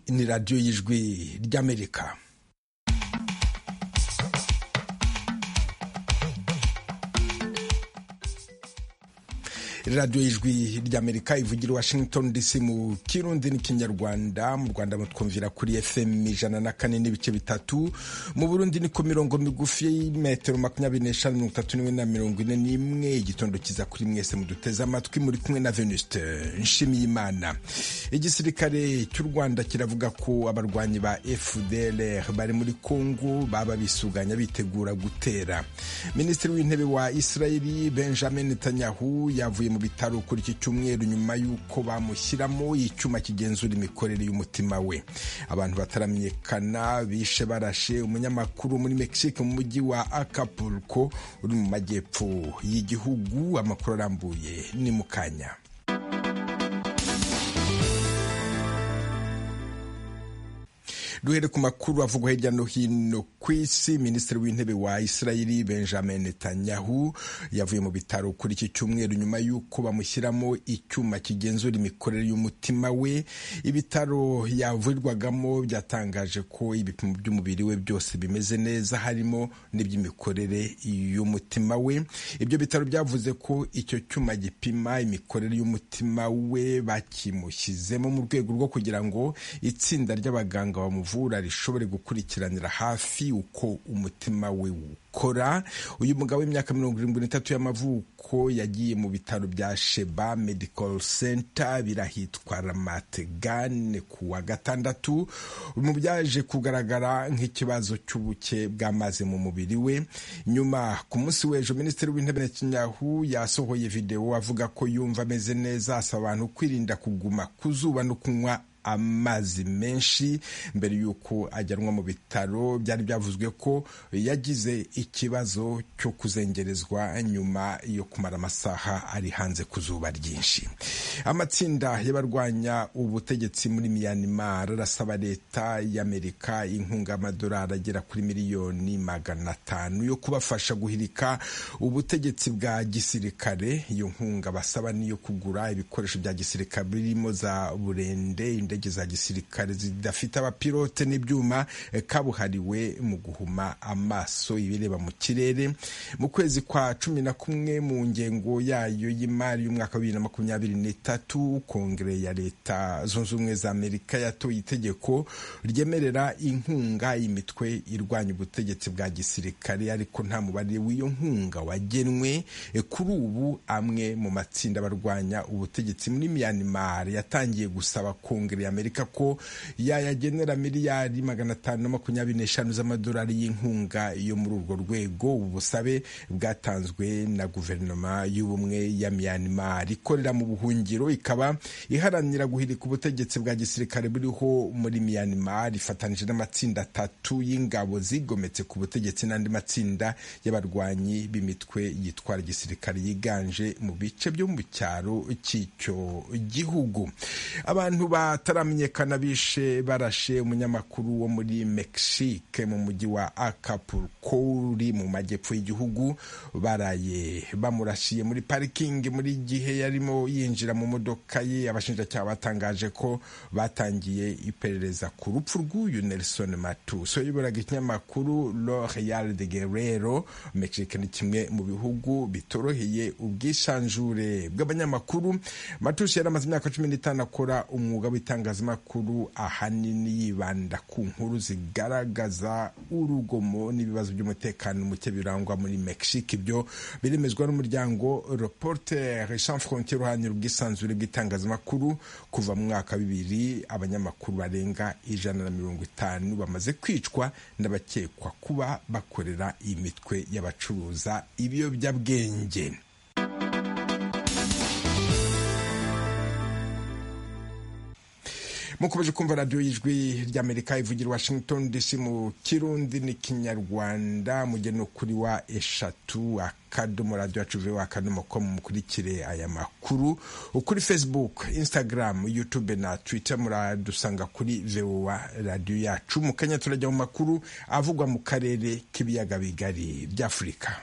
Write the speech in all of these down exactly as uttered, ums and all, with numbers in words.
ni radiyo y'ijwi ry'Amerika. radiyo y'ijwi ry'Amerika ivugira Washington D C mu Kirundi n'ikinyarwanda. Mu Rwanda mutwumvira kuri F M ijana na kane n'ibice bitatu, mu Burundi ni ku mirongo migufi metero makumyabiri n'eshanu mirongo itatu n'imwe na mirongo ine n'imwe. Igitondo kiza kuri mwese muduteze amatwi, muri kumwe na Venuste Nshimiyimana. Igisirikare cy'u Rwanda kiravuga ko abarwanyi ba F D L R bari muri Kongo baba bisuganya bitegura gutera. Minisitiri w'intebe wa Israeli Benjamin Netanyahu yavuye mu bitaro kuri iki cyumweru nyuma y'uko bamushyiramo icyuma kigenzura imikorere y'umutima we. Abantu bataramenyekana bishe barashe umunyamakuru muri Mexique mu mujyi wa Acapulco uri mu majyepfo y'igihugu. Amakuru arambuye ni mukanya. Duhere ku makuru avugwa hirya no hino ku isi. Minisitiri w'intebe wa Israeli Benjamin Netanyahu yavuye mu bitaro kuri iki cyumweru nyuma y'uko bamushyiramo icyuma kigenzura imikorere y'umutima we. Ibitaro yavurirwagamo byatangaje ko ibipimo by'umubiri we byose bimeze neza, harimo n'iby'imikorere y'umutima we. Ibyo bitaro byavuze ko icyo cyuma gipima imikorere y'umutima we bakimushyizemo mu rwego rwo kugira ngo itsinda ry'abaganga bamuvura rishobore gukurikiranira hafi uko umutima we ukora. Uyu mugabo w'imyaka mirongo irindwi n'itatu y'amavuko yagiye mu bitaro bya Sheba Medical Center birahitwa Ramat Gan ku wa gatandatu, mu byaje kugaragara nk'ikibazo cy'ubuke bw'amazi mu mubiri we. Nyuma ku munsi w'ejo, Minisitiri w'Intebe Netanyahu yasohoye video avuga ko yumva ameze neza, asaba abantu kwirinda kuguma ku zuba no kunywa amazi menshi. Mbere y'uko ajyanwa mu bitaro byari byavuzwe ko yagize ikibazo cyo kuzengerezwa nyuma yo kumara amasaha ari hanze ku zuba ryinshi. Amatsinda y'abarwanya ubutegetsi muri Myanmar arasaba leta y'Amerika inkunga y'amadolari agera kuri miliyoni magana atanu yo kubafasha guhirika ubutegetsi bwa gisirikare. Iyo nkunga basaba niyo kugura ibikoresho bya gisirikare birimo za burende, indege za gisirikare zidafite abapilote n'ibyuma kabuhariwe mu guhuma amaso ibireba mu kirere. Mu kwezi kwa cumi na kumwe mu ngengo yayo y'imari y'umwaka wa bibiri na makumyabiri n'itatu, Kongere ya Leta Zunze Ubumwe za Amerika yatoye itegeko ryemerera inkunga imitwe irwanya ubutegetsi bwa gisirikare, ariko nta mubare w'iyo nkunga wagenwe. Kuri ubu amwe mu matsinda barwanya ubutegetsi muri Myanmar yatangiye gusaba Kongere Amerika ko yayagenera miliyari magana atanu na makumyabiri n'eshanu z'amadolari y'inkunga yo muri urwo rwego. Ubu busabe bwatanzwe na guverinoma y'ubumwe ya Myanmar ikorera mu buhungiro, ikaba iharanira guhirika ubutegetsi bwa gisirikare buriho muri Myanmar, ifatanije n'amatsinda atatu y'ingabo zigometse ku butegetsi n'andi matsinda y'abarwanyi b'imitwe yitwara gisirikare yiganje mu bice byo mu cyaro cy'icyo gihugu. Abantu bataramenyekana bishe barashe umunyamakuru wo muri Mexique mu mujyi wa Acapulco uri mu majyepfo y'igihugu. Baraye bamurashiye muri parikingi muri gihe yarimo yinjira mu modoka ye. Abashinjacyaha batangaje ko batangiye iperereza ku rupfu rw'uyu Nelson Matus uyoboraga ikinyamakuru Lo Real de Guerrero. Mexique ni kimwe mu bihugu bitoroheye ubwishanjure bw'abanyamakuru. Matus yari amaze imyaka cumi n'itanu akora umwuga w'itangazamakuru, ahanini yibanda ku nkuru zigaragaza urugomo n'ibibazo by'umutekano muke birangwa muri Mexique. Ibyo biremezwa n'umuryango Reporters Sans Frontières uharanira ubwisanzure bw'itangazamakuru. Kuva mu mwaka bibiri, abanyamakuru barenga ijana na mirongo itanu bamaze kwicwa n'abakekwa kuba bakorera imitwe y'abacuruza ibiyobyabwenge. Mukomeje kumva radiyo y'ijwi ry'Amerika ivugira Washington D C mu Kirundi n'ikinyarwanda. Mugeno kuri wa eshatu akadomo radio yacu V O A akadomo com mukurikire aya makuru. Kuri Facebook, Instagram, YouTube na Twitter muradusanga kuri V O A radio yacu. Mu Kenya turajya mu makuru avugwa mu karere k'ibiyaga bigari by'Afurika.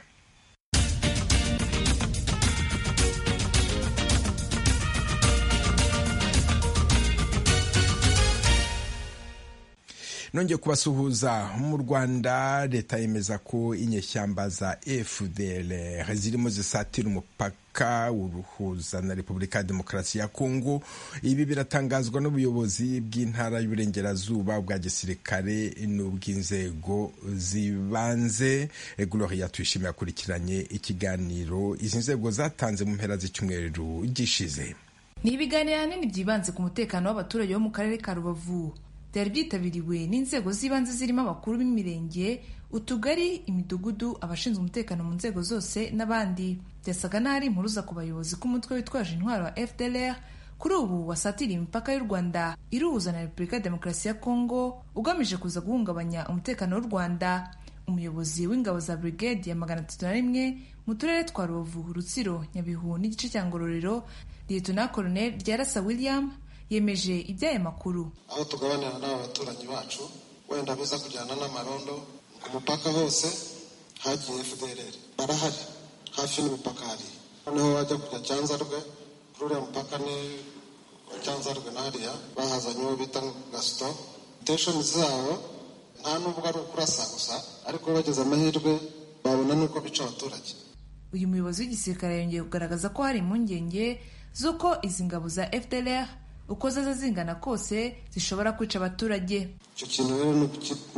nongeye kubasuhuza. Mu Rwanda leta yemeza ko inyeshyamba za F D L R zirimo zisatira umupaka uruhuza na Repubulika ya Demokarasi ya Kongo. Ibi biratangazwa n'ubuyobozi bw'intara y'Uburengerazuba bwa gisirikare n'ubw'inzego zibanze. Gloria Tuyishimiye akurikiranye ikiganiro izi nzego zatanze mu mpera z'icyumweru gishize. Ni ibiganiro hanini byibanze ku mutekano w'abaturage bo mu karere ka Rubavu. Byari byitabiriwe n'inzego z'ibanze zirimo abakuru b'imirenge, utugari, imidugudu, abashinzwe umutekano mu nzego zose n'abandi. Byasaga n'ari impuruza ku bayobozi k'umutwe witwaje intwaro wa F D L R kuri ubu wasatiriye imipaka y'u Rwanda iruhuza na Repubulika ya Demokarasi ya Kongo ugamije kuza guhungabanya umutekano w'u Rwanda. Umuyobozi w'ingabo za Brigade ya magana atatu na rimwe mu turere twa Rubavu, Rutsiro, Nyabihu n'igice cya Ngororero, Lieutenant Colonel Ryarasa William yemeje iby'aya makuru. Aho tugabanira n'abaturanyi bacu wenda biza kujyana n'amarondo ku mupaka hose hagiye F D L R barahari hafi n'umupaka hari, noneho wajya kujya Cyanzarwe kuri mupaka ni Cyanzarwe n'ahariya bahazanye uwo bita Gaston. Station zabo nta nubwo ari ukurasa gusa, ariko bageze amahirwe babona nuko bica abaturage. Uyu muyobozi w'igisirikare yongeye kugaragaza ko hari impungenge z'uko izi ngabo za F D L R uko zaza zingana kose zishobora kwica abaturage. Icyo kintu rero ni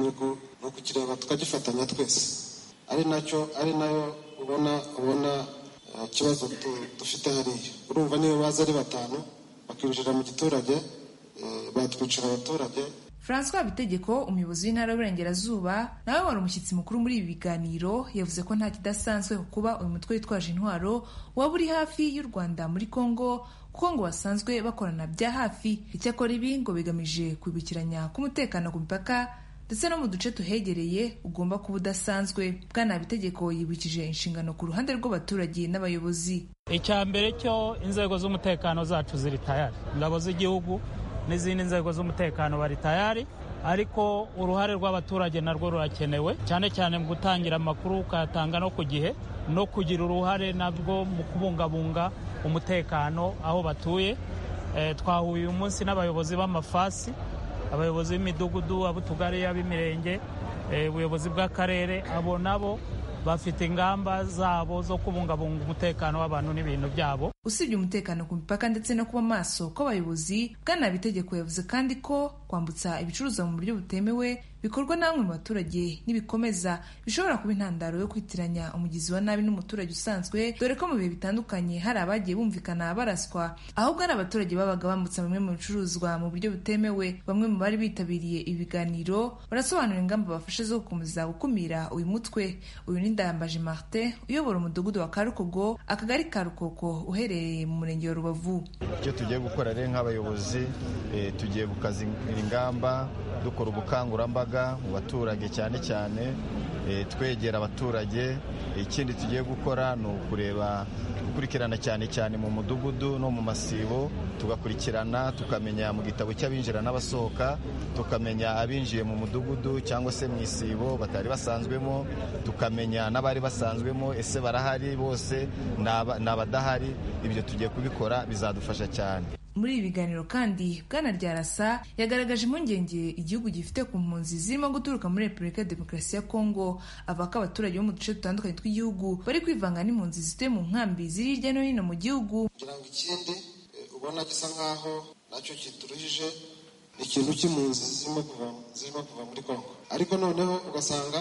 ukukireba tukagifatanya twese, ari nacyo ari nayo ubona ubona ikibazo dufite hariya. Urumva niyo baza ari batanu bakinjira mu giturage batwicira abaturage. François Bitegeko, umuyobozi w'intara y'Uburengerazuba, nawe wari umushyitsi mukuru muri ibi biganiro, yavuze ko nta kidasanzwe kuba uyu mutwe witwaje intwaro waba uri hafi y'u Rwanda muri Kongo, kuko ngo basanzwe bakorana bya hafi. Icyakora ibi ngo bigamije kwibukiranya k'umutekano ku mipaka ndetse no mu duce tuhegereye ugomba kuba udasanzwe. Bwana Bitegeko yibukije inshingano ku ruhande rw'abaturage n'abayobozi. Icya mbere cyo inzego z'umutekano zacu ziri tayari, ingabo z'igihugu n'izindi nzego z'umutekano bari tayari, ariko uruhare rw'abaturage narwo rurakenewe, cyane cyane mu gutangira amakuru ukayatanga no ku gihe, no kugira uruhare nabwo mu kubungabunga umutekano aho batuye. E, twahuye uyu munsi n'abayobozi b'amafasi, abayobozi b'imidugudu, ab'utugari, ab'imirenge, e, ubuyobozi bw'akarere. Abo nabo bafite ingamba zabo zo kubungabunga umutekano w'abantu n'ibintu byabo. Usibye umutekano ku mipaka ndetse no kuba maso kw'abayobozi, Bwana Bitegeko yavuze kandi ko kwambutsa ibicuruzwa mu buryo butemewe bikorwa na bamwe mu baturage nibikomeza bishobora kuba intandaro yo kwitiranya umugizi wa nabi n'umuturage usanzwe, dore ko mu bihe bitandukanye hari abagiye bumvikana baraswa ahubwo ari abaturage babaga bambutsa bimwe mu bicuruzwa mu buryo butemewe. Bamwe mu bari bitabiriye ibiganiro barasobanura ingamba bafashe zo gukomeza gukumira uyu mutwe. Uyu ni Ndayambaje Martin, uyobora umudugudu wa Karukogo, akagari ka Rukoko, uherereye mu murenge wa Rubavu. Icyo tugiye gukora rero nk'abayobozi, e, tugiye gukaza ingamba, dukora ubukangurambaga mu baturage cyane cyane, e, twegera abaturage. Ikindi tugiye gukora ni ukureba gukurikirana cyane cyane mu mudugudu no mu masibo, tugakurikirana tukamenya mu gitabo cy'abinjira n'abasohoka, tukamenya abinjiye mu mudugudu cyangwa se mu isibo batari basanzwemo, tukamenya n'abari basanzwemo ese barahari bose n'abadahari. Ibyo tugiye kubikora bizadufasha cyane. Muri ibi biganiro kandi Bwana Ryarasa yagaragaje impungenge igihugu gifite ku mpunzi zirimo guturuka muri Repubulika ya Demokarasi ya Kongo. Avuga ko abaturage bo mu duce dutandukanye tw'igihugu bari kwivanga n'impunzi zituye mu nkambi ziri hirya no hino mu gihugu. Kugira ngo ikindi ubona gisa nkaho nacyo kituruhije ni ikintu cy'impunzi zirimo kuva zirimo kuva muri Kongo, ariko noneho ugasanga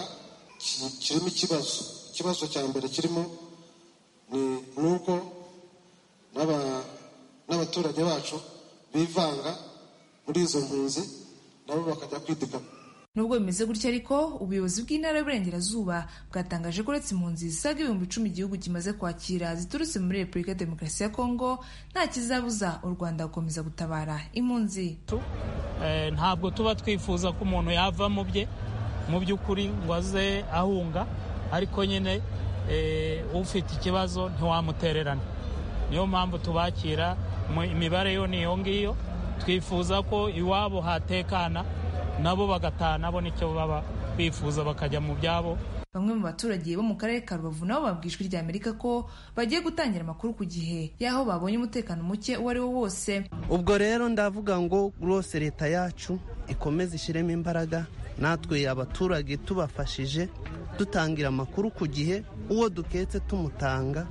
kirimo ikibazo. Ikibazo cya mbere kirimo ni nuko n'aba n'abaturage bacu bivanga muri izo mpunzi nabo bakajya kwidikama. Nubwo bimeze gutya ariko ubuyobozi bw'intara y'Uburengerazuba bwatangaje ko uretse impunzi zisaga ibihumbi icumi igihugu kimaze kwakira ziturutse muri Repubulika ya Demokarasi ya Kongo, nta kizabuza u Rwanda gukomeza gutabara impunzi. E, ntabwo tuba twifuza ko umuntu yava mu bye mu by'ukuri ngo aze ahunga, ariko nyine e, ufite ikibazo ntiwamutererana. Niyo mpamvu tubakira, imibare yo niyo ngiyo. Twifuza ko iwabo hatekana, nabo bagataha, nabo nicyo baba bifuza bakajya mu byabo. Bamwe mu baturage bo mu karere ka Rubavu nabo babwijwe rya Amerika ko bagiye gutangira amakuru ku gihe yaho babonye umutekano muke uwo ari wo wose. Ubwo rero ndavuga ngo rwose leta yacu ikomeze ishiremo imbaraga natwe abaturage tubafashije dutangira amakuru ku gihe, uwo duketse tumutanga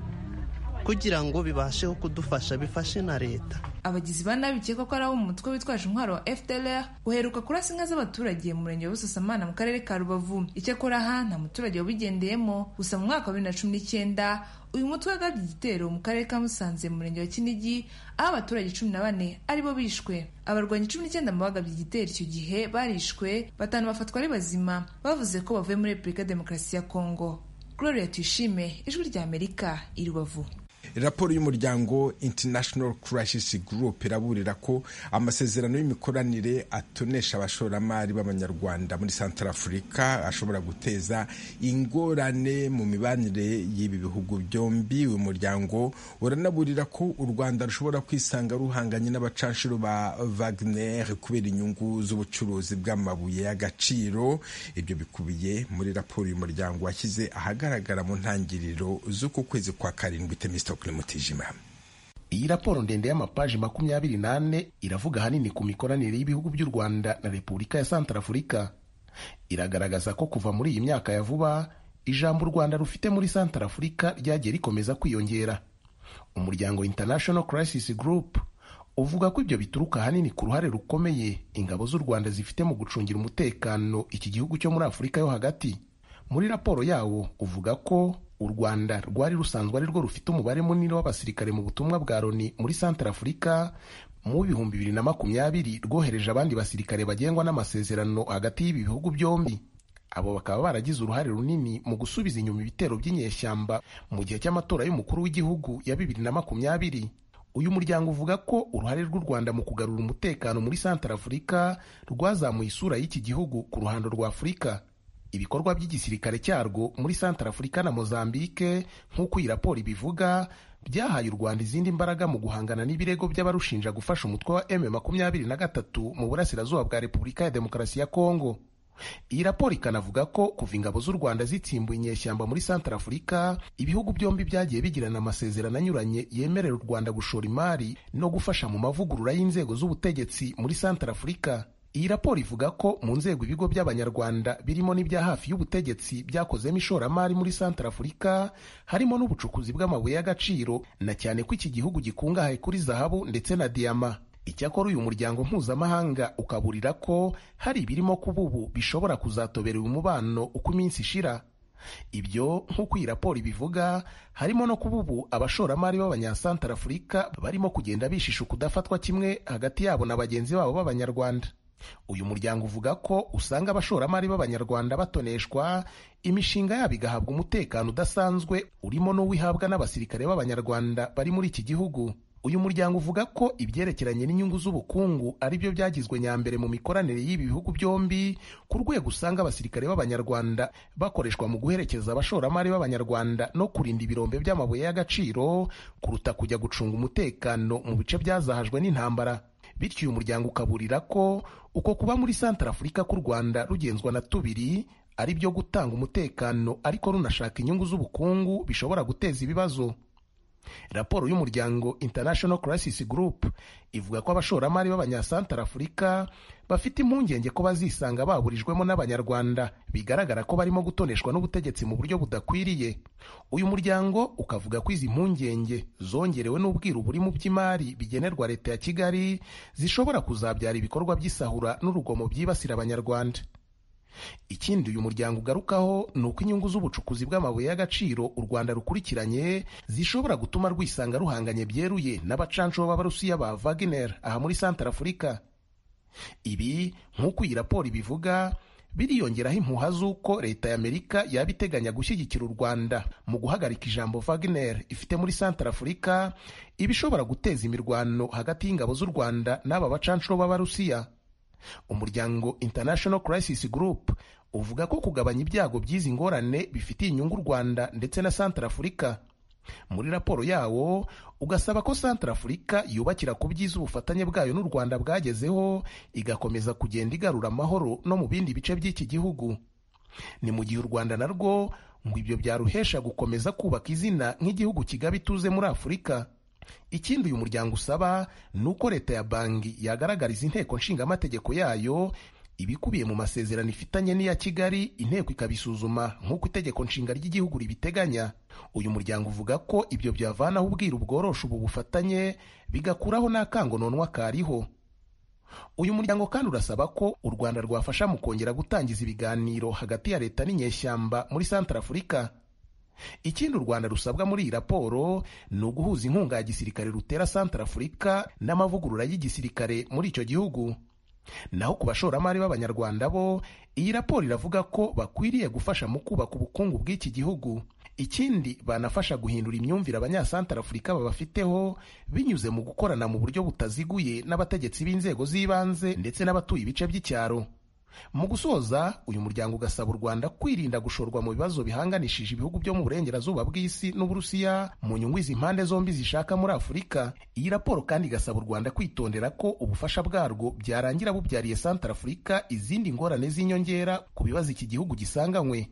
kugira ngo bibasheho kudufasha bifashe na leta. Abagizi ba nabi bikekwa ko ari abo mu mutwe witwaje intwaro wa F D L R uheruka kurasa inka z'abaturage mu murenge wa Busasamana mu karere ka Rubavu. Icyakora aha nta muturage wabigendeyemo, gusa mu mwaka wa bibiri na cumi n'icyenda uyu mutwe wagabye igitero mu karere ka Musanze mu murenge wa Kinigi, aho abaturage cumi na bane aribo bishwe. Abarwanyi cumi n'icyenda mu bagabye igitero icyo gihe barishwe, batanu bafatwa ari bazima, bavuze ko bavuye muri Repubulika ya Demokarasi ya Kongo. Gloria Tuyishime, Ijwi ry'Amerika, i Rubavu. Raporo y'umuryango International Crisis Group iraburira ko amasezerano y'imikoranire atonesha abashoramari b'abanyarwanda muri Central Africa ashobora guteza ingorane mu mibanire y'ibi bihugu byombi. Uyu muryango uranaburira ko u Rwanda rushobora kwisanga ruhanganye n'abacanshuro ba Wagner kubera inyungu z'ubucuruzi bw'amabuye y'agaciro. Ibyo bikubiye muri raporo y'umuryango washyize ahagaragara mu ntangiriro z'uku kwezi kwa karindwi. Temisto Mutijima. Iyi raporo ndende y'amapaji makumyabiri nane iravuga hanini ku mikoranire y'ibihugu by'u Rwanda na Repubulika ya Central Africa. Iragaragaza ko kuva muri iyi myaka ya vuba ijambo u Rwanda rufite muri Central Africa ryagiye rikomeza kwiyongera. Umuryango International Crisis Group uvuga ko ibyo bituruka hanini ku ruhare rukomeye ingabo z'u Rwanda zifite mu gucungira umutekano iki gihugu cyo muri Afurika yo hagati. Muri raporo yawo uvuga ko u Rwanda rwari rusanzwe ari rwo rufite umubare munini w'abasirikare mu butumwa bwa Loni muri Central Africa. Mu bihumbi bibiri na makumyabiri rwohereje abandi basirikare bagengwa n'amasezerano hagati y'ibi bihugu byombi. Abo bakaba baragize uruhare runini mu gusubiza inyuma ibitero by'inyeshyamba mu gihe cy'amatora y'umukuru w'igihugu ya bibiri na makumyabiri. Uyu muryango uvuga ko uruhare rw'u Rwanda mu kugarura umutekano muri Central Africa rwazamuye isura y'iki gihugu ku ruhando rwa Afurika. Ibikorwa by'igisirikare cyarwo muri Central Africa na Mozambique nk'uko iyi raporo ibivuga byahaye u Rwanda izindi mbaraga mu guhangana n'ibirego by'abarushinja gufasha umutwe wa M makumyabiri na gatatu mu burasirazuba bwa Repubulika ya Demokarasi ya Kongo. Iyi raporo ikanavuga ko kuva ingabo z'u Rwanda zitsimbuye inyeshyamba muri Central Africa, ibihugu byombi byagiye bigirana amasezerano anyuranye yemerera u Rwanda gushora imari no gufasha mu mavugurura y'inzego z'ubutegetsi muri Central Africa. Iyi raporo ivuga ko mu nzego ibigo by'abanyarwanda birimo n'ibya hafi y'ubutegetsi byakozemo ishoramari muri Central Africa harimo n'ubucukuzi bw'amabuye y'agaciro, na cyane ko iki gihugu gikungahaye kuri zahabu ndetse na diyama. Icyakora uyu muryango mpuzamahanga ukaburira ko hari ibirimo kuba ubu bishobora kuzatobera uyu mubano uko iminsi ishira. Ibyo nk'uko iyi raporo ibivuga harimo no kuba ubu abashoramari b'abanya-Central Africa barimo kugenda bishisha kudafatwa kimwe hagati yabo na bagenzi babo b'abanyarwanda. Uyu muryango uvuga ko usanga abashoramari b'abanyarwanda batoneshwa, imishinga yabo igahabwa umutekano udasanzwe urimo n'uwihabwa n'abasirikare b'abanyarwanda bari muri iki gihugu. Uyu muryango uvuga ko ibyerekeranye n'inyungu z'ubukungu ari byo byagizwe nyambere mu mikoranire y'ibi bihugu byombi, ku rwego usanga abasirikare b'abanyarwanda bakoreshwa mu guherekeza abashoramari b'abanyarwanda no kurinda ibirombe by'amabuye y'agaciro kuruta kujya gucunga umutekano mu bice byazahajwe n'intambara. Bityo uyu muryango ukaburira ko uko kuba muri Central Africa k'u Rwanda rugenzwa na tubiri ari byo gutanga umutekano ariko runashaka inyungu z'ubukungu bishobora guteza ibibazo. Raporo y'umuryango International Crisis Group ivuga ko abashoramari b'abanya-Central Africa bafite impungenge ko bazisanga baburijwemo n'abanyarwanda, bigaragara ko barimo gutoneshwa n'ubutegetsi mu buryo budakwiriye. Uyu muryango ukavuga ko izi mpungenge zongerewe n'ubwiru buri mu by'imari bigenerwa leta ya Kigali zishobora kuzabyara ibikorwa by'isahura n'urugomo byibasira abanyarwanda. Ikindi uyu muryango ugarukaho ni uko inyungu z'ubucukuzi bw'amabuye y'agaciro u Rwanda rukurikiranye zishobora gutuma rwisanga ruhanganye byeruye n'abacanshuro b'Abarusiya ba Wagner aha muri Central Africa. Ibi nk'uko iyi raporo ibivuga biriyongeraho impuha z'uko leta y'Amerika yaba iteganya gushyigikira u Rwanda mu guhagarika ijambo Wagner ifite muri Central Africa, ibishobora guteza imirwano hagati y'ingabo z'u Rwanda n'aba bacanshuro b'Abarusiya. Umuryango International Crisis Group uvuga ko kugabanya ibyago by'izi ngorane bifitiye inyungu u Rwanda ndetse na Central Africa. Muri raporo yawo ugasaba ko Central Africa yubakira ku byiza ubufatanye bwayo n'u Rwanda bwagezeho, igakomeza kugenda igarura amahoro no mu bindi bice by'iki gihugu. Ni mu gihe u Rwanda narwo ngo ibyo byaruhesha gukomeza kubaka izina nk'igihugu kigaba ituze muri Afurika. Ikindi uyu muryango usaba ni uko leta ya Bangi yagaragariza inteko nshingamategeko yayo ibikubiye mu masezerano ifitanye n'iya Kigali inteko ikabisuzuma nk'uko itegeko nshinga ry'igihugu ribiteganya. Uyu muryango uvuga ko ibyo byavanaho ubwiru bworosha ubu bufatanye bigakuraho n'akangononwa kariho. Uyu muryango kandi urasaba ko u Rwanda rwafasha mu kongera gutangiza ibiganiro hagati ya leta n'inyeshyamba muri Centrafrica. Ikindi u Rwanda rusabwa muri iyi raporo ni uguhuza inkunga ya gisirikare rutera Centrafrica n'amavugurura y'igisirikare muri icyo gihugu. Naho ku bashoramari b'Abanyarwanda bo, iyi raporo iravuga ko bakwiriye gufasha mu kubaka ubukungu bw'iki gihugu. Ikindi banafasha guhindura imyumvire Abanyasantarafurika babafiteho binyuze mu gukorana mu buryo butaziguye n'abategetsi b'inzego z'ibanze ndetse n'abatuye ibice by'icyaro. Mu gusoza, uyu muryango ugasaba u Rwanda kwirinda gushorwa mu bibazo bihanganishije ibihugu byo mu burengerazuba bw'isi n'Uburusiya mu nyungu izi impande zombi zishaka muri Afurika. Iyi raporo kandi igasaba u Rwanda kwitondera ko ubufasha bwarwo byarangira bubyariye Santarafurika izindi ngorane z'inyongera ku bibazo iki gihugu gisanganywe.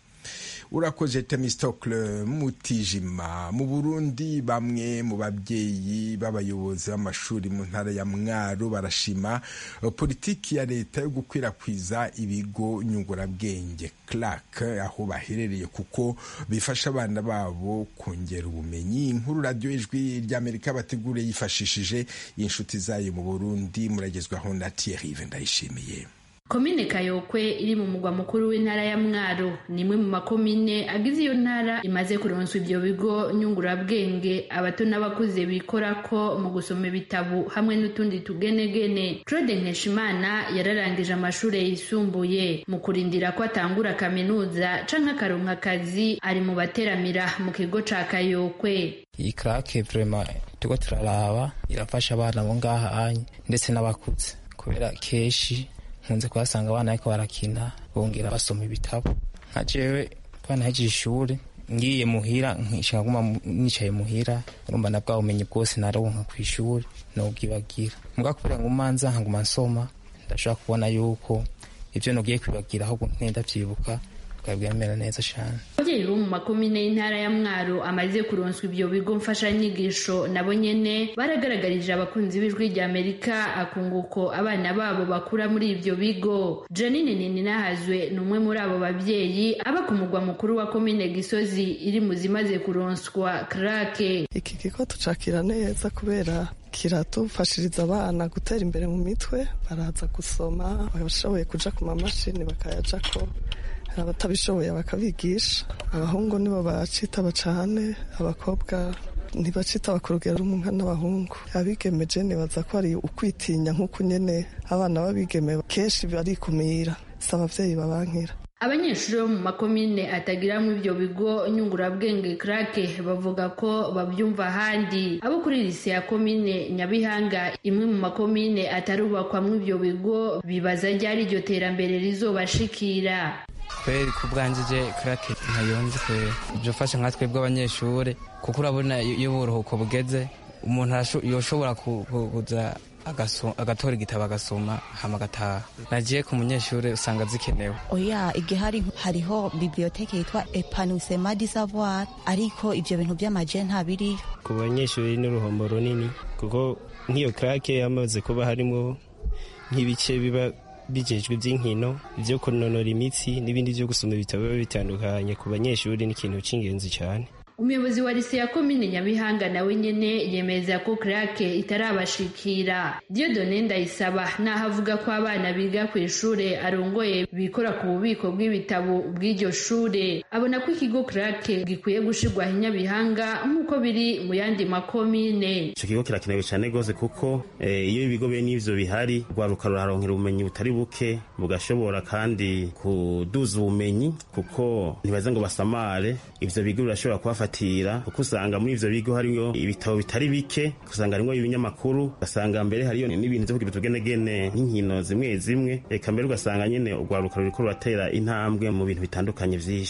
Urakoze Temistocle Mutijima. Mu Burundi, bamwe mu babyeyi b'abayobozi b'amashuri mu ntara ya Mwaro barashima politiki ya leta yo gukwirakwiza ibigo nyungurabwenge C L A C aho baherereye kuko bifasha abana babo kongera ubumenyi. Inkuru Radio Ijwi ry'Amerika bategure yifashishije inshuti zayo mu Burundi, muragezwaho na Thierry Vendayishimiye. Komine Kayokwe iri mu mugwa mukuru w'intara ya Mwaro ni imwe mu makomine agize iyo ntara imaze kuronswa ibyo bigo nyungurabwenge abato n'abakuze bikora ko mu gusoma ibitabo hamwe n'utundi tugenegene. Claude Nkeshimana yararangije amashuri yisumbuye, mu kurindira ko atangura kaminuza canke akaronka akazi ari mu bateramira mu kigo ca Kayokwe. Iyi C L A C vraiment tuko turaraba irafasha abana bo ngaha ndetse n'abakuze, kubera keshi nkunze kuhasanga abana ariko barakina bongera basoma ibitabo. Nka jewe twanahejeje ishuri ngiye muhira nkishaka guma nicaye muhira, urumva na bwa bumenyi bwose naronka ku ishuri no bwibagira. Mbwa kubera ngo manza nkaguma nsoma, ndashaka kubona yuko ivyo nogiye kwibagira ahubwo ntenda vyibuka bwabwemera neza cyane. Ababyeyi bo mu makomine y'intara ya Mwaro amaze kuronswa ibyo bigo mfashanyigisho nabo nyene baragaragarije abakunzi b'Ijwi ry'Amerika akunguko abana babo bakura muri ibyo bigo. Janine Nininahazwe ni umwe muri abo babyeyi aba ku mugwa mukuru wa komine Gisozi iri mu zimaze kuronswa C L A C. Iki kigo tucakira neza kubera kiratufashiriza abana gutera imbere mu mitwe, baraza gusoma, bashoboye kuja ku mamashini bakayajako, abatabishoboye bakabigisha. Abahungu nibo bacitaba cane, abakobwa ntibacitaba ku rugero rumwe n'abahungu. Abigemeje nibaza ko ari ukwitinya nk'uko nyene abana babigeme kenshi barikumira, si abavyeyi babankira. Abanyeshuri bo mu makomine atagiramwo ibyo bigo nyungurabwenge C L A C bavuga ko babyumva ahandi. Abo kuri lise ya komine Nyabihanga, imwe mu makomine atarubakwamwo ibyo bigo, bibaza ryari iryo terambere rizobashikira. Kweri ku bwanjije C L A C ntayonze kweri ibyo fasha nka twebwe abanyeshuri, kuko urabona iyo uburuhuko bugeze umuntu yoshobora kuza agatora igitabo agasoma hama agataha. Nagiye ku munyeshuri usanga zikenewe. Oya, igihari hariho biblioteke yitwa Epanouissement du Savoir, ariko ivyo bintu by'amaje ntabiriyo. Ku banyeshuri n'uruhombo runini, kuko nk'iyo C L A C yamaze kuba harimo nk'ibice biba bijejwe by'inkino, byo kunonora imitsi n'ibindi byo gusoma ibitabo bitandukanye. Ku banyeshuri ni ikintu cy'ingenzi cyane. Umuyobozi wa lise ya komine Nyabihanga nawe nyene yemeza ko C L A C itarabashikira. Dieudonne Ndayisaba naho avuga ko abana biga ku ishure arongoye bikora ku bubiko bw'ibitabo bw'iryo shure, abona ko ikigo C L A C gikwiye gushirwaho i Nyabihanga nk'uko biri mu yandi makomine. Ico kigo kirakenewe cyane gose kuko eh, iyo ibigo bene ivyo bihari rwaruka ruraronkera ubumenyi butari buke, bugashobora kandi kuduza ubumenyi kuko ntibaze ngo basamare. Ivyo bigo birashobora kubafatira kuko usanga muri ivyo bigo hariyo ibitabo bitari bike, usanga harimo ibinyamakuru, ugasanga mbere hariyo n'ibintu byo kugira tugenegene nk'inkino zimwe zimwe, eka mbere ugasanga nyene urwaruka ruriko ruratera intambwe mu bintu bitandukanye vyinshi.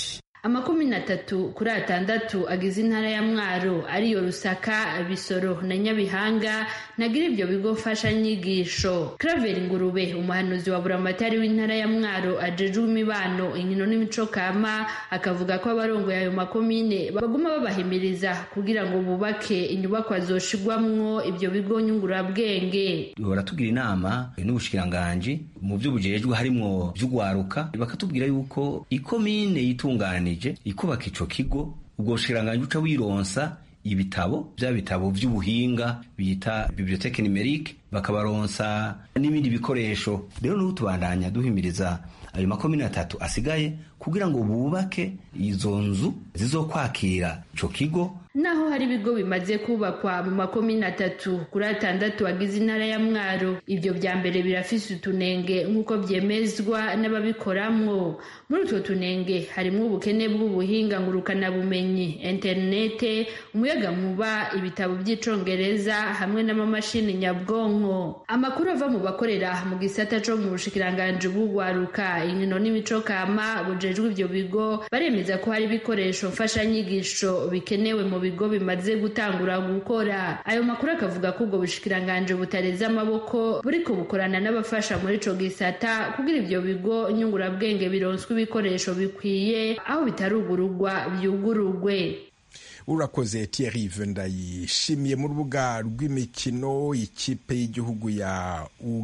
amakomine atatu kuri atandatu agize intara ya Mwaro ariyo Rusaka, Bisoro na Nyabihanga nagira ibyo bigo mfashanyigisho. Claver Ngurube, umuhanuzi wa buramatari w'intara ya Mwaro ajejwe imibano, inkino n'imico kama, akavuga ko abarongoye ayo makomine baguma babahimiriza kugira ngo bubake inyubakwa zoshigwamwo ibyo bigo nyungurabwenge. Baratugira inama n'ubushikiranganje mu byo bujejwe harimwo by'ugwaruka, bakatubwira yuko ikomine yitunganije ikubaka ico kigo, ubwo bushikiranganje uca wironsa ibitabo bya bitabo by'ubuhinga bita bibliothèque numérique, bakabaronsa n'ibindi bikoresho. Rero n'ubu tubandanya duhimiriza ayo makomine atatu asigaye kugira ngo bubake izo nzu zizokwakira ico kigo. Naho hari ibigo bimaze kubakwa mu makomine atatu kuri atandatu agize intara ya Mwaro, ibyo bya mbere birafise utunenge nk'uko byemezwa n'ababikoramwo. Muri utwo tunenge harimo ubukene bw'ubuhinga ngurukana bumenyi, interinete, umuyaga nkuba, ibitabo by'icongereza hamwe n'amamashini nyabwonko. Amakuru ava mu bakorera mu gisata co mu bushikiranganje bw'ugwaruka, inkino n'imico kama bujejwe ibyo bigo baremeza ko hari ibikoresho mfashanyigisho bikenewe mu bigo bimaze gutangura gukora. Ayo makuru akavuga ko ubwo bushikiranganje butareze amaboko buriko bukorana n'abafasha muri ico gisata kugira ibyo bigo nyungurabwenge bironswe ibikoresho bikwiye, aho bitarugurugwa byugurugwe. Urakoze Thierry Vendayishimiye. Mu rubuga rw'imikino, ikipe y'igihugu ya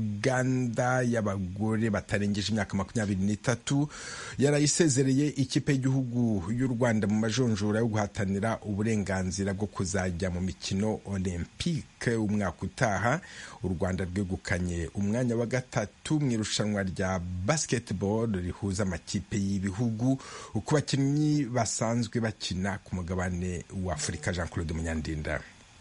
Uganda y'abagore batarengeje imyaka makumyabiri n'itatu yarayisezereye ikipe y'igihugu y'u Rwanda mu majonjora yo guhatanira uburenganzira bwo kuzajya mu mikino Olympique umwaka utaha. U Rwanda rwegukanye umwanya wa gatatu mu irushanwa rya basketball rihuza amakipe y'ibihugu ku bakinnyi basanzwe bakina ku mugabane wa Afrika. Jean Claude Munyandinda.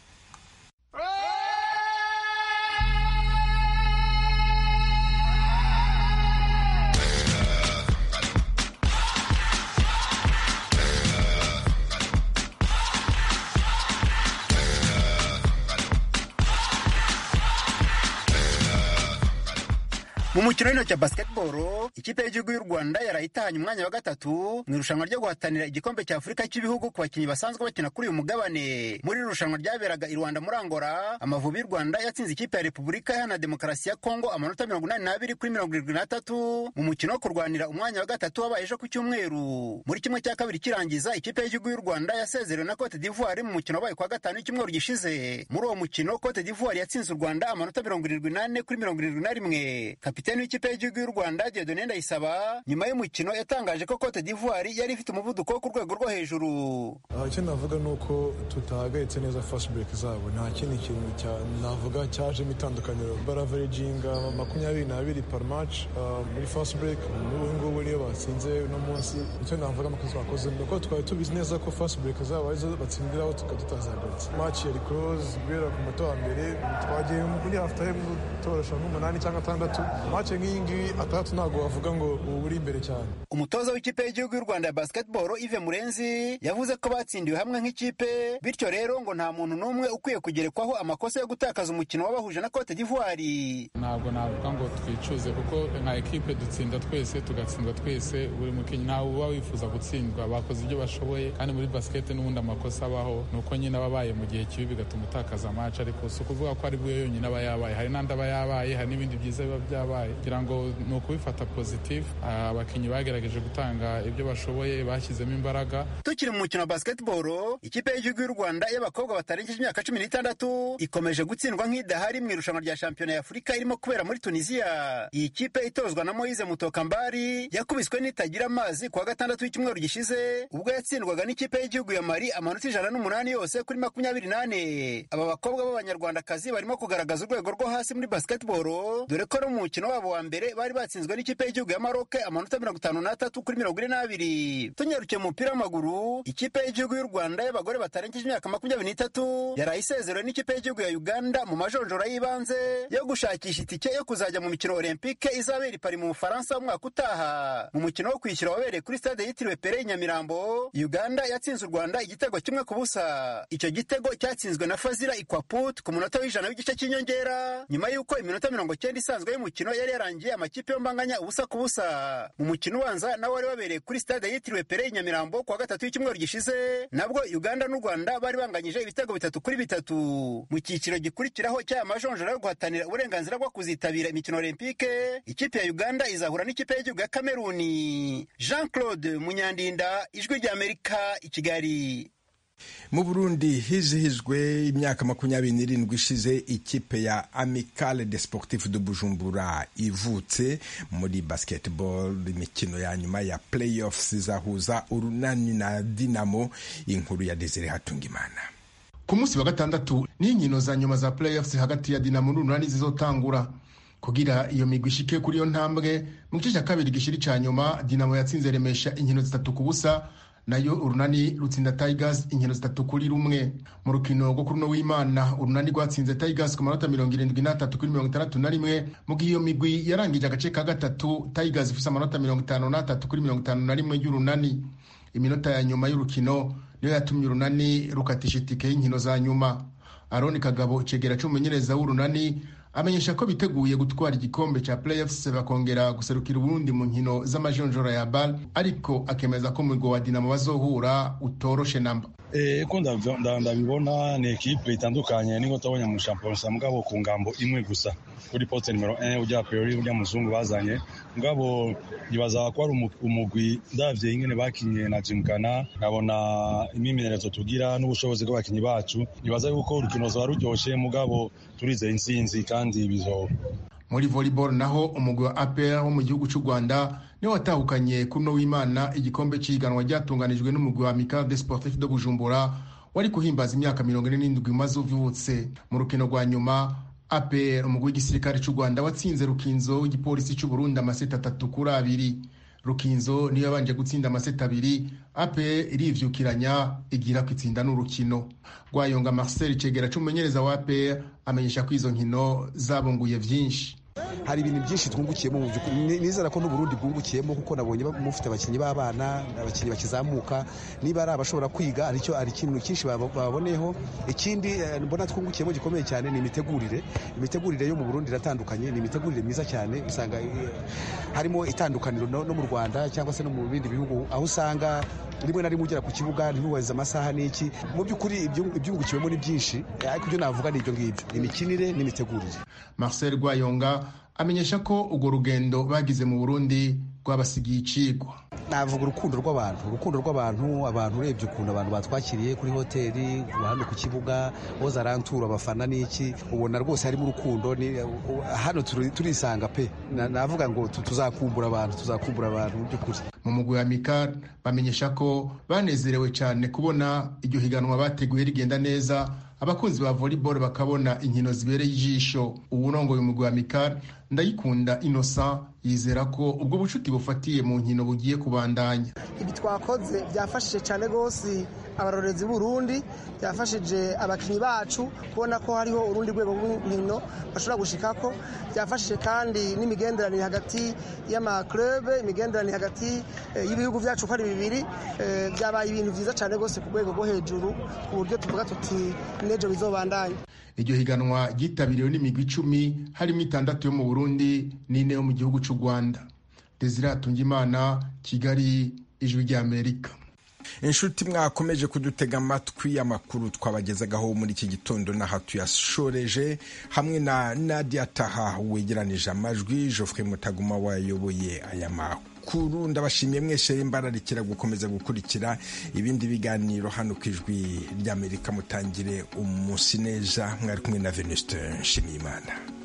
Mu mukino w'intoki ya basketball, ikipe y'igihugu y'u Rwanda yarayitahanye umwanya wa gatatu mu irushanwa ryo guhatanira igikombe cya Afurika cy'ibihugu ku bakinnyi basanzwe bakina kuri uyu mugabane. Muri irushanwa ryaberaga i Rwanda muri Angola, Amavubi y'u Rwanda yatsinze ikipe ya Repubulika Iharanira Demokarasi ya Kongo amanota mirongo inani n'abiri kuri mirongo irindwi n'atatu mu mukino wo kurwanira umwanya wa gatatu wabaye ejo ku cyumweru. Muri kimwe cya kabiri kirangiza, ikipe y'igihugu y'u Rwanda yasezerewe na Cote d'Ivoire mu mukino wabaye kwa gatanu w'icyumweru gishize. Muri uwo mukino Cote d'Ivoire yatsinze u Rwanda amanota mirongo irindwi n'ane kuri mirongo irindwi na rimwe. Kapiteni w'ikipe y'igihugu y'u Rwanda Dieudonné Ndayisaba nyuma y'umukino yatangaje ko Cote d'Ivoire yari ifite umuvuduko wo ku rwego rwo hejuru. Icyo navuga ni uko tutahagaritse neza fast break zabo, nta kindi kintu navuga cyajemo itandukaniro. Baraveraginga makumyabiri n'abiri par match muri fast break, n'ubu ngubu niyo batsinze uno munsi. Icyo navuga amakosa bakoze ni uko twari tubizi neza ko fast break zabo arizo batsindiraho tukatutazagaritse. Match yari close guhera ku muto wa mbere, twagiye muri half time torosha nk'umunani cyangwa atandatu. Match nk'iyi ngiyi atandatu ntabwo wavuga ngo ubu uri imbere cyane. Umutoza w'ikipe y'igihugu y'u Rwanda ya basketball Yves Murenzi yavuze ko batsindiwe hamwe nk'ikipe, bityo rero ngo nta muntu n'umwe ukwiye kugerekwaho amakosa yo gutakaza umukino wabahuje na Cote d'Ivoire. Ntabwo navuga ngo twicuze kuko nka ekipe dutsinda twese tugatsindwa twese, buri mukinnyi ntawe uba wifuza gutsindwa. Bakoze ibyo bashoboye, kandi muri basket n'ubundi amakosa abaho nuko nyine ababaye mu gihe kibi bigatuma utakaza match, ariko si ukuvuga ko ari bwo yonyine aba yabaye, hari n'andi aba yabaye, hari n'ibindi byiza biba byabaye. Kugira ngo ni ukubifata positive, abakinnyi bagerageje gutanga ibyo bashoboye, bashyizemo imbaraga. Tukiri mu mukino wa basketball, ikipe y'igihugu y'u Rwanda y'abakobwa batarengeje imyaka cumi n'itandatu ikomeje gutsindwa nk'idahari mu irushanwa rya shampiyona ya Afurika irimo kubera muri Tunisia. Iyi kipe itozwa na Moise Mutokambari yakubiswe n'itagira amazi kuwa gatandatu w'icyumweru gishize, ubwo yatsindwaga n'ikipe y'igihugu ya Mali amanota ijana n'umunani yose kuri makumyabiri n'ane. Aba bakobwa b'abanyarwandakazi barimo kugaragaza urwego rwo hasi muri basketball, dore ko no mu mukino wabo wa mbere bari batsinzwe n'ikipe y'igihugu ya Maroc amanota mirongo itanu n'atatu kuri mirongo ine n'abiri. Tunyarukiye mu mupira w'amaguru, ikipe y'igihugu y'u Rwanda y'abagore batarengeje imyaka makumyabiri n'itatu yarayisezerewe n'ikipe y'igihugu ya Uganda mu majonjora y'ibanze yo gushakisha itike yo kuzajya mu mikino Olympique izabera i Paris mu Bufaransa umwaka utaha. Mu mukino wo kwishyura wabereye kuri stade yitiriwe Pere Nyamirambo, Uganda yatsinze u Rwanda igitego kimwe ku busa. Icyo gitego cyatsinzwe na Fazila Ikwaput ku munota w'ijana w'igice cy'inyongera, nyuma y'uko iminota mirongo cyenda isanzwe y'umukino yari yarangiye amakipe yombanganya ubusa ku busa. Mu mukino ubanza nawo wari wabereye kuri stade yitiriwe Pere i Nyamirambo kuwa gatatu w'icyumweru gishize, nabwo Uganda n'u Rwanda bari banganyije ibitego bitatu kuri bitatu. Mu cyiciro gikurikiraho cy'aya majonjora yo guhatanira uburenganzira bwo kuzitabira imikino olympique, ikipe ya Uganda izahura n'ikipe y'igihugu ya Kameruni. Jean Claude Munyandinda, Ijwi ry'Amerika, i Kigali. Mu Burundi hizihijwe imyaka makumyabiri n'irindwi ishize ikipe ya Amicale des Sportifs de Bujumbura ivutse muri basketball. Imikino ya nyuma ya playoffs izahuza Urunani na Dinamo. Inkuru ya Desire Hatungimana. Ku munsi wa gatandatu ni inkino za nyuma za playoffs hagati ya Dinamo n'Urunani zizotangura. Kugira iyo migwi ishike kuri yo ntambwe, mu gice cya kabiri gishiri ca nyuma Dinamo yatsinze Remesha inkino zitatu ku busa, nayo Urunani rutsinda Tigers inkino zitatu kuri rumwe. Mu rukino rwo kuri no w'Imana, Urunani rwatsinze Tigers ku manota mirongo irindwi n'atatu kuri mirongo itandatu na rimwe, mu gihe iyo migwi yarangije agace ka gatatu Tigers ifise amanota mirongo itanu n'atatu kuri mirongo itanu na rimwe y'Urunani. Iminota ya nyuma y'urukino niyo yatumye Urunani rukatisha itike y'inkino za nyuma. Aroni Kagabo, icegera c'umumenyereza w'Urunani, amenyesha ko biteguye gutwara igikombe ca playoffs bakongera guserukira Uburundi mu nkino z'amajonjora ya bal, ariko akemeza ko umugwi wa Dinamo bazohura utoroshe namba. Eh ko ndabibona ni equipe itandukanye ningo tabonye mu champions mugabo ku ngambo imwe gusa kuri poste numero un ujya priori ujya muzungu bazanye mugabo nibaza ko ari umugwi ndavye ingene bakinye na Jimkana, nabona imimenyerezo tugira n'ubushobozi bw'abakinyi bacu, nibaza yuko urukino zwa ruryoshe mugabo turize insinzi kandi bizo. Muri volleyball naho umugwi wa A P R wo mu gihugu cy'u Rwanda niwe watahukanye kuno w'Imana igikombe cy'iganwa ryatunganijwe n'umugwi wa Amicale des Sportifs de Bujumbura wari kuhimbaza imyaka mirongo ine n'indwi maze uvutse. Mu rukino rwa nyuma A P R umugwi w'igisirikare cy'u Rwanda watsinze Rukinzo w'igipolisi cy'u Burundi amaseta atatu kuri abiri. Rukinzo niyo yabanje gutsinda amaseta abiri, A P R irivyukiranya igira kwitsinda n'urukino. Rwayonga Marcel, icegera c'umumenyereza wa A P R, amenyesha ko izo nkino zabunguye vyinshi. Hari ibintu byinshi twungukiyemo mu by'ukuri, nizera ko n'Uburundi bwungukiyemo kuko nabonye mufite abakinyi b'abana, abakinyi bakizamuka, niba ari abashobora kwiga aricyo ari ikintu cyinshi baboneyeho. Ikindi mbona twungukiyemo gikomeye cyane ni imitegurire. Imitegurire yo mu Burundi iratandukanye, ni imitegurire myiza cyane, usanga harimo itandukaniro no mu Rwanda cyangwa se no mu bindi bihugu, aho usanga rimwe na rimwe ugera ku kibuga ntiwubahiriza amasaha n'iki. Mu by'ukuri ibyungukiwemo ni byinshi, ariko ibyo navuga ni ibyo ngibyo, imikinire n'imitegurire. Marcel Rwayonga amenyesha ko urwo rugendo bagize mu Burundi rwabasigiye icigwa. Navuga urukundo rw'abantu, urukundo rw'abantu, abantu urebye ukuntu abantu batwakiriye kuri hoteli, hano ku kibuga, boza arantura abafana n'iki, ubona rwose harimo urukundo. Hano turisanga pe, navuga ngo tuzakumbura abantu, tuzakumbura abantu mu by'ukuri. Mu mugwi wa Amicale bamenyesha ko banezerewe cyane kubona iryo higanwa bateguye rigenda neza, abakunzi ba volleyball bakabona inkino zibereye ijisho. Uwurongoye umugwi wa Amicale Ndayikunda Innocent yizera ko ubwo bucuti bufatiye mu nkino bugiye kubandanya. Ibi twakoze byafashije cyane gose abarorezi b'Urundi, byafashije abakinyi bacu kubona ko hariho urundi rwego rw'inkino bashobora gushikako, byafashije kandi n'imigenderanire hagati y'ama club, imigenderanire hagati y'ibihugu byacu ko ari bibiri, byabaye ibintu byiza cyane gose ku rwego rwo hejuru, ku buryo tuvuga tuti nejo bizobandanya. Iryo higanwa ryitabiriwe n'imigwi icumi, harimo itandatu yo mu Burundi n'ine yo mu gihugu cy'u Rwanda. Desire Hatungimana, Kigali, Ijwi ry'Amerika. Inshuti mwakomeje kudutega amatwi, amakuru twabagezagaho muri iki gitondo na hatu yashoreje hamwe na Nadia Taha wegeranije amajwi. Geoffrey Mutaguma wayoboye aya makuru. Ndabashimiye mwese imbararikira gukomeza gukurikira ibindi biganiro hano ku Ijwi ry'Amerika. Mutangire umunsi neza. Mwari kumwe na Venuste Nshimiyimana.